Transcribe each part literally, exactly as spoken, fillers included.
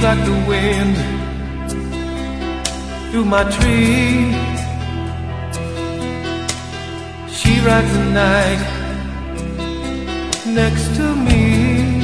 like the wind through my tree. She rides the night next to me.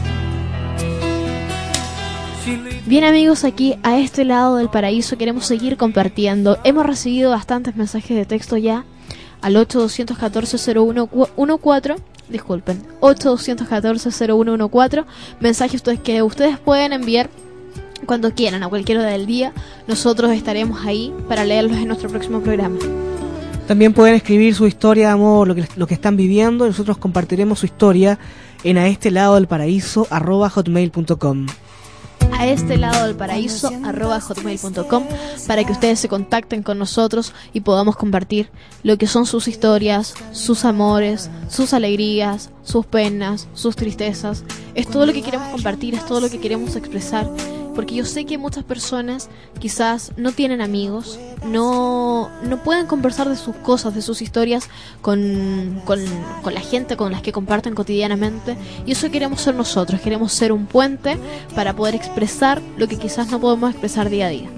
Bien amigos, aquí a este lado del paraíso queremos seguir compartiendo. Hemos recibido bastantes mensajes de texto ya al ocho dos uno cuatro cero uno uno cuatro. Disculpen, ocho dos uno cuatro cero uno uno cuatro. Mensajes ustedes que ustedes pueden enviar cuando quieran, a cualquier hora del día. Nosotros estaremos ahí para leerlos en nuestro próximo programa. También pueden escribir su historia de amor, lo que, lo que están viviendo. Nosotros compartiremos su historia en a este lado del paraíso arroba hotmail punto com. A este lado del paraíso arroba hotmail punto com, para que ustedes se contacten con nosotros y podamos compartir lo que son sus historias, sus amores, sus alegrías, sus penas, sus tristezas. Es todo lo que queremos compartir, es todo lo que queremos expresar, porque yo sé que muchas personas quizás no tienen amigos, no, no pueden conversar de sus cosas, de sus historias con, con, con la gente con las que comparten cotidianamente, y eso queremos ser nosotros, queremos ser un puente para poder expresar lo que quizás no podemos expresar día a día.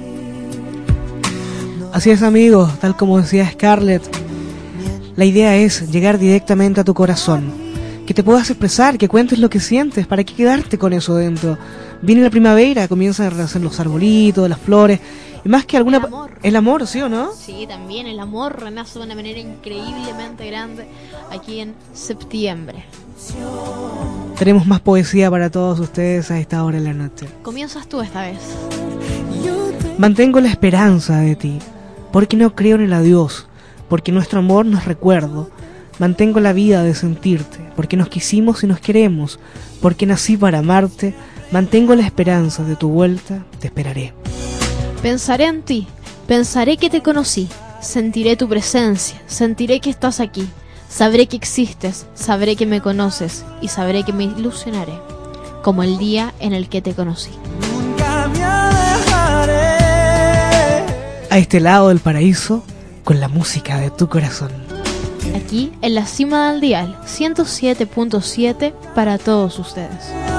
Así es amigos, tal como decía Scarlett, la idea es llegar directamente a tu corazón, que te puedas expresar, que cuentes lo que sientes, para que quedarte con eso dentro. Viene la primavera, comienzan a renacer los arbolitos, las flores, y más que alguna... El amor. El amor, ¿sí o no? Sí, también el amor renace de una manera increíblemente grande aquí en septiembre. Tenemos más poesía para todos ustedes a esta hora de la noche. Comienzas tú esta vez. Mantengo la esperanza de ti, porque no creo en el adiós, porque nuestro amor nos recuerdo. Mantengo la vida de sentirte, porque nos quisimos y nos queremos, porque nací para amarte. Mantengo la esperanza de tu vuelta, te esperaré. Pensaré en ti, pensaré que te conocí, sentiré tu presencia, sentiré que estás aquí, sabré que existes, sabré que me conoces y sabré que me ilusionaré, como el día en el que te conocí. Nunca me alejaré. A este lado del paraíso, con la música de tu corazón. Aquí en la cima del dial, ciento siete punto siete para todos ustedes.